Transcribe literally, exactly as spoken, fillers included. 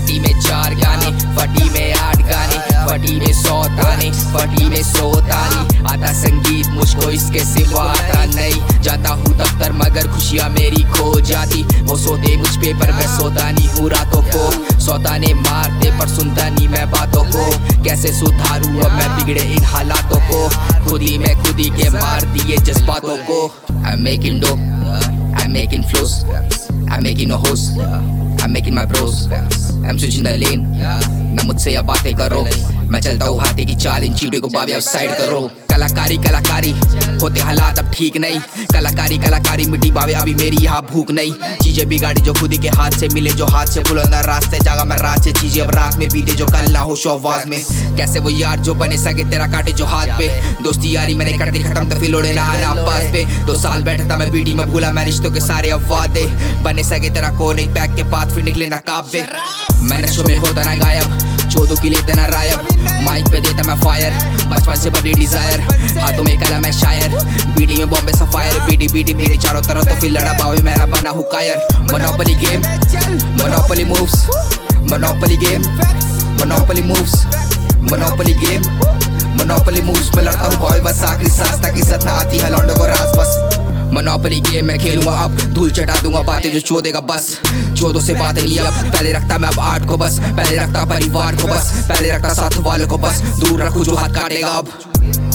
फटी में चार गाने, फटी में आठ गाने, फटी में सौ ताने, फटी में सौ ताने। आता संगीत मुझको इसके सिवा आता नहीं, जाता हूँ दफ्तर मगर खुशियाँ मेरी खो जाती। वो सोते मुझ पे पर मैं सोता नहीं हूँ रातों को, सौताने मारते पर सुनता नहीं मैं बातों को। कैसे सुधारूं अब मैं बिगड़े इन हालातों को, खुद ही मैं खुद ही के मार दिए जज्बातों को। I'm making dope, I'm making flows, I'm making no hoes, I'm making my bros, I'm switching the lane। ना मुझसे अब बातें करो, मैं चलता हूँ हाथी की चाल, इन चीटों को बाबी अब साइड करो। कलाकारी कलाकारी होते हालात अब ठीक नहीं, कलाकारी कलाकारी मिट्टी बाबे अभी मेरी यहाँ भूख नहीं। चीजें बिगाड़ी जो खुद ही के हाथ से मिले, जो हाथ से बुलंद रास्ते जागा मैं रात से। चीजें अब रात में बीते जो कल ना हो शौवाज में। कैसे वो यार जो बने सके तेरा काटे जो हाथ पे, दोस्ती यारी मैंने कर दी खत्म तो फिर लोड़े ना आना पास पे। दो साल बैठा था मैं बीटी में, भूला मैं रिश्तों के सारे अब वादे। बने सके तेरा कोन एक पैक के बाद फिर निकले ना काबे। मैं नशों में होता ना गायब, चौदह की लेते ना रायब, माइक पे देता मैं फायर, बचपन से बड़ी डिजायर। हाथों में कलम है शायर, बीडी में बॉम्बे सफायर। बीडी बीडी मेरी चारों तरफ तो फिर लड़ा पावे मेरा बना हूँ कायर। Monopoly game, monopoly moves, monopoly game, monopoly moves, monopoly game, monopoly moves. मैं लड़ता हूँ बॉय बस आखिरी सांस तक, इज्जत ना आती है लौंडों को राज बस। मोनोपोली गेम मैं खेलूंगा अब, धूल चटा दूंगा बातें जो चो देगा बस। चौदह से बातें नहीं अब, पहले रखता मैं अब आर्ट को बस, पहले रखता परिवार को बस, पहले रखता साथ वालों को बस। दूर रखूं जो हाथ काटेगा अब।